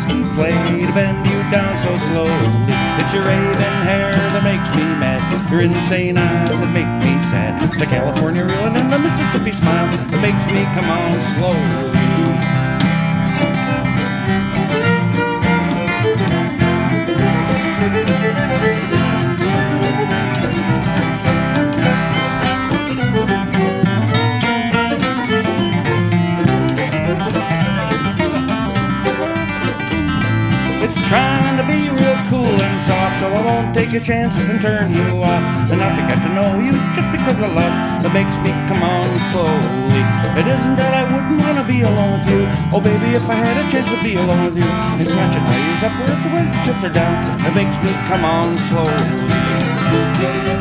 whiskey play to bend you down so slowly. It's your raven hair that makes me mad, your insane eyes that make me sad, the California reeling and the Mississippi smile that makes me come on slowly. Trying to be real cool and soft, so I won't take a chance and turn you off. And not to get to know you just because of love that makes me come on slowly. It isn't that I wouldn't want to be alone with you. Oh baby, if I had a chance to be alone with you and snatch a nice up where the chips are down, it makes me come on slowly.